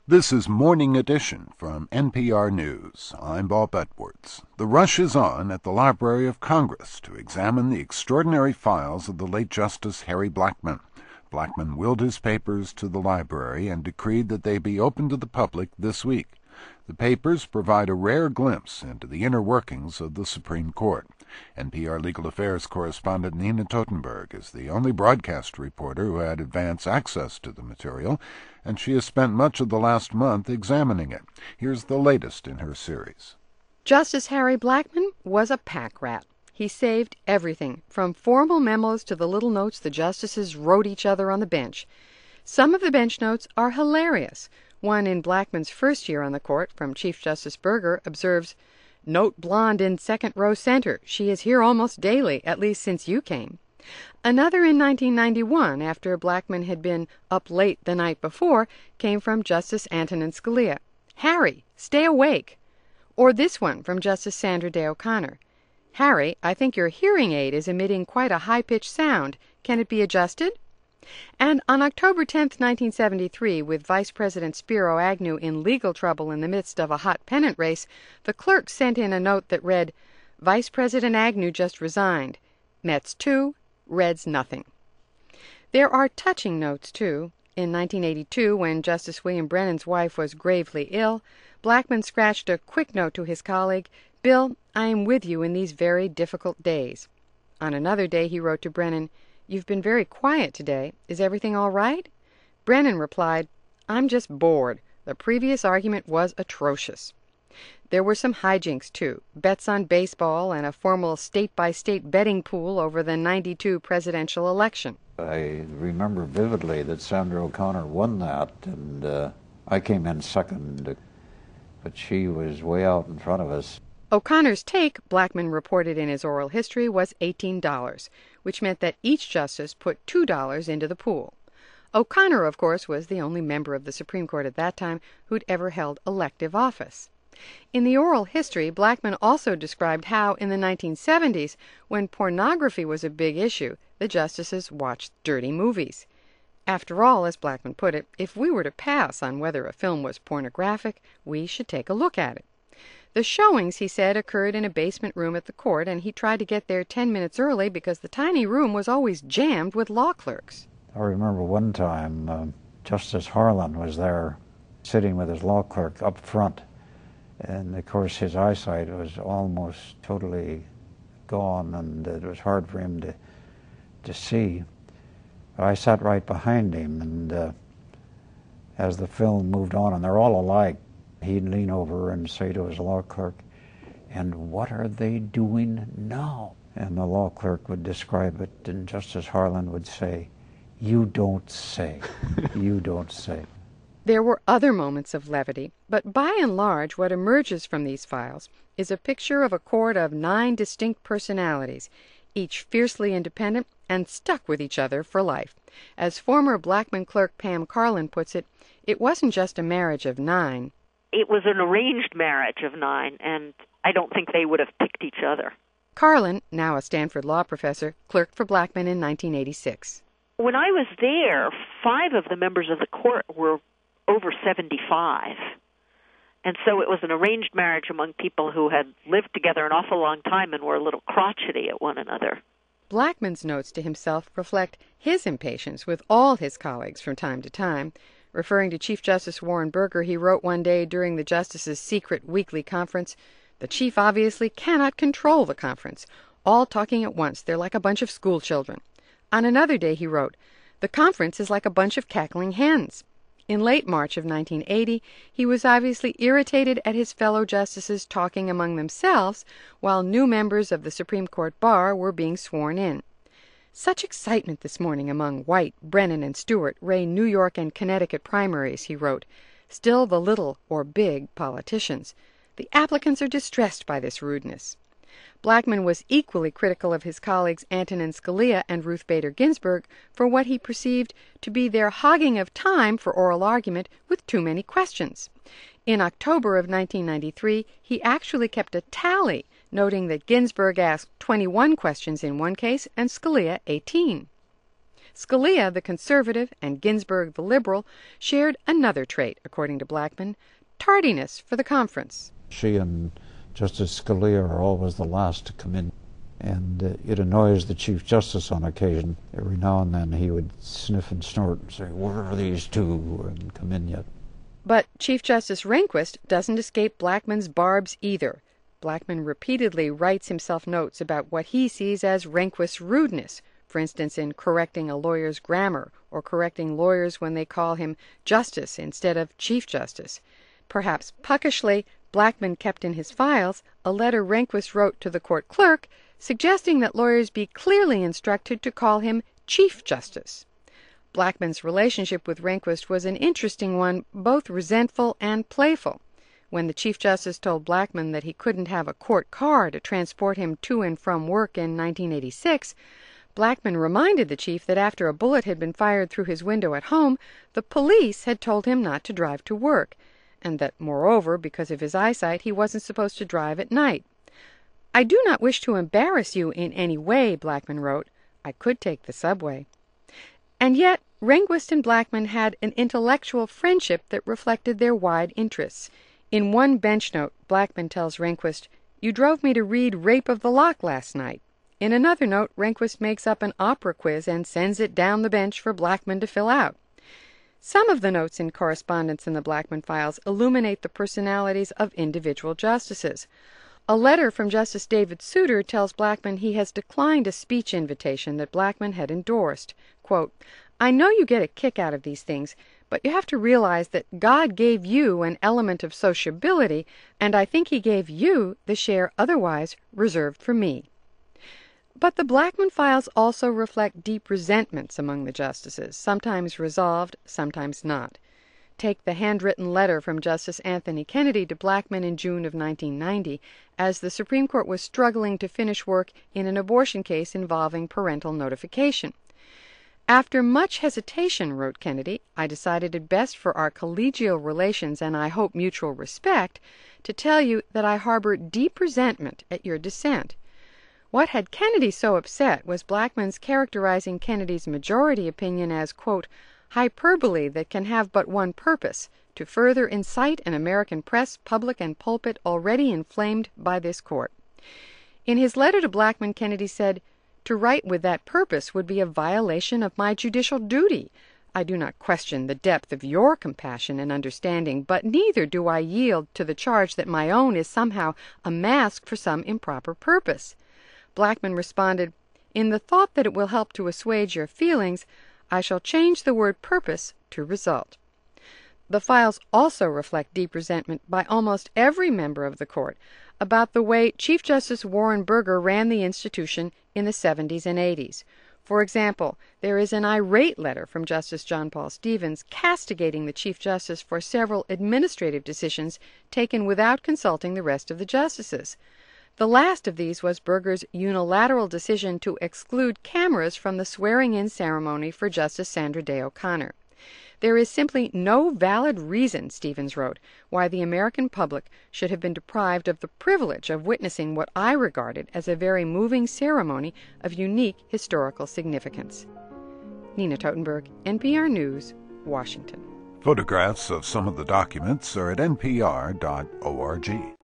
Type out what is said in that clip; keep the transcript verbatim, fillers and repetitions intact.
This is Morning Edition from N P R News. I'm Bob Edwards. The rush is on at the Library of Congress to examine the extraordinary files of the late Justice Harry Blackmun. Blackmun willed his papers to the library and decreed that they be open to the public this week. The papers provide a rare glimpse into the inner workings of the Supreme Court. N P R Legal Affairs correspondent Nina Totenberg is the only broadcast reporter who had advance access to the material, and she has spent much of the last month examining it. Here's the latest in her series. Justice Harry Blackmun was a pack rat. He saved everything, from formal memos to the little notes the justices wrote each other on the bench. Some of the bench notes are hilarious. One in Blackmun's first year on the court, from Chief Justice Burger, observes, "Note blonde in second row center. She is here almost daily, at least since you came." Another in nineteen ninety-one, after Blackmun had been up late the night before, came from Justice Antonin Scalia. "Harry, stay awake." Or this one from Justice Sandra Day O'Connor. "Harry, I think your hearing aid is emitting quite a high-pitched sound. Can it be adjusted?" And on October tenth, nineteen seventy-three, with Vice President Spiro Agnew in legal trouble in the midst of a hot pennant race, the clerk sent in a note that read, "Vice President Agnew just resigned. Mets two, Reds nothing." There are touching notes, too. In nineteen eighty-two, when Justice William Brennan's wife was gravely ill, Blackmun scratched a quick note to his colleague, "Bill, I am with you in these very difficult days." On another day he wrote to Brennan, "You've been very quiet today. Is everything all right?" Brennan replied, "I'm just bored. The previous argument was atrocious." There were some hijinks, too, bets on baseball and a formal state-by-state betting pool over the ninety-two presidential election. I remember vividly that Sandra O'Connor won that, and uh, I came in second, but she was way out in front of us. O'Connor's take, Blackmun reported in his oral history, was eighteen dollars, which meant that each justice put two dollars into the pool. O'Connor, of course, was the only member of the Supreme Court at that time who'd ever held elective office. In the oral history, Blackmun also described how, in the nineteen seventies, when pornography was a big issue, the justices watched dirty movies. After all, as Blackmun put it, if we were to pass on whether a film was pornographic, we should take a look at it. The showings, he said, occurred in a basement room at the court, and he tried to get there ten minutes early because the tiny room was always jammed with law clerks. I remember one time uh, Justice Harlan was there sitting with his law clerk up front, and of course his eyesight was almost totally gone, and it was hard for him to, to see. But I sat right behind him, and uh, as the film moved on, and they're all alike, he'd lean over and say to his law clerk, "And what are they doing now?" And the law clerk would describe it, and Justice Harlan would say, "You don't say, you don't say." There were other moments of levity, but by and large what emerges from these files is a picture of a court of nine distinct personalities, each fiercely independent and stuck with each other for life. As former Blackmun clerk Pam Carlin puts it, it wasn't just a marriage of nine. It was an arranged marriage of nine, and I don't think they would have picked each other. Carlin, now a Stanford law professor, clerked for Blackmun in nineteen eighty-six. When I was there, five of the members of the court were over seventy-five. And so it was an arranged marriage among people who had lived together an awful long time and were a little crotchety at one another. Blackmun's notes to himself reflect his impatience with all his colleagues from time to time. Referring to Chief Justice Warren Burger, he wrote one day during the justices' secret weekly conference, "The chief obviously cannot control the conference. All talking at once. They're like a bunch of school children." On another day he wrote, "The conference is like a bunch of cackling hens." In late March of nineteen eighty, he was obviously irritated at his fellow justices talking among themselves while new members of the Supreme Court bar were being sworn in. "Such excitement this morning among White, Brennan, and Stewart, Ray New York and Connecticut primaries," he wrote. "Still the little, or big, politicians. The applicants are distressed by this rudeness." Blackmun was equally critical of his colleagues Antonin Scalia and Ruth Bader Ginsburg for what he perceived to be their hogging of time for oral argument with too many questions. In October of nineteen ninety-three, he actually kept a tally, noting that Ginsburg asked twenty-one questions in one case and Scalia eighteen. Scalia, the conservative, and Ginsburg, the liberal, shared another trait, according to Blackmun, tardiness for the conference. She and Justice Scalia are always the last to come in, and uh, it annoys the Chief Justice on occasion. Every now and then he would sniff and snort and say, "Where are these two?" and come in yet. But Chief Justice Rehnquist doesn't escape Blackmun's barbs either. Blackmun repeatedly writes himself notes about what he sees as Rehnquist's rudeness, for instance in correcting a lawyer's grammar or correcting lawyers when they call him Justice instead of Chief Justice. Perhaps puckishly, Blackmun kept in his files a letter Rehnquist wrote to the court clerk suggesting that lawyers be clearly instructed to call him Chief Justice. Blackmun's relationship with Rehnquist was an interesting one, both resentful and playful. When the Chief Justice told Blackmun that he couldn't have a court car to transport him to and from work in nineteen eighty-six, Blackmun reminded the chief that after a bullet had been fired through his window at home, the police had told him not to drive to work, and that, moreover, because of his eyesight, he wasn't supposed to drive at night. "I do not wish to embarrass you in any way," Blackmun wrote. "I could take the subway." And yet, Rehnquist and Blackmun had an intellectual friendship that reflected their wide interests. In one bench note, Blackmun tells Rehnquist, "You drove me to read Rape of the Lock last night." In another note, Rehnquist makes up an opera quiz and sends it down the bench for Blackmun to fill out. Some of the notes in correspondence in the Blackmun files illuminate the personalities of individual justices. A letter from Justice David Souter tells Blackmun he has declined a speech invitation that Blackmun had endorsed. Quote, "I know you get a kick out of these things, but you have to realize that God gave you an element of sociability, and I think he gave you the share otherwise reserved for me." But the Blackmun files also reflect deep resentments among the justices, sometimes resolved, sometimes not. Take the handwritten letter from Justice Anthony Kennedy to Blackmun in June of nineteen ninety, as the Supreme Court was struggling to finish work in an abortion case involving parental notification. "After much hesitation," wrote Kennedy, "I decided it best for our collegial relations and I hope mutual respect to tell you that I harbor deep resentment at your dissent." What had Kennedy so upset was Blackmun's characterizing Kennedy's majority opinion as, quote, "hyperbole that can have but one purpose, to further incite an American press, public, and pulpit already inflamed by this court." In his letter to Blackmun, Kennedy said, "To write with that purpose would be a violation of my judicial duty. I do not question the depth of your compassion and understanding, but neither do I yield to the charge that my own is somehow a mask for some improper purpose." Blackmun responded, "In the thought that it will help to assuage your feelings, I shall change the word purpose to result." The files also reflect deep resentment by almost every member of the court about the way Chief Justice Warren Burger ran the institution in the seventies and eighties. For example, there is an irate letter from Justice John Paul Stevens castigating the Chief Justice for several administrative decisions taken without consulting the rest of the justices. The last of these was Burger's unilateral decision to exclude cameras from the swearing-in ceremony for Justice Sandra Day O'Connor. "There is simply no valid reason," Stevens wrote, "why the American public should have been deprived of the privilege of witnessing what I regarded as a very moving ceremony of unique historical significance." Nina Totenberg, N P R News, Washington. Photographs of some of the documents are at N P R dot org.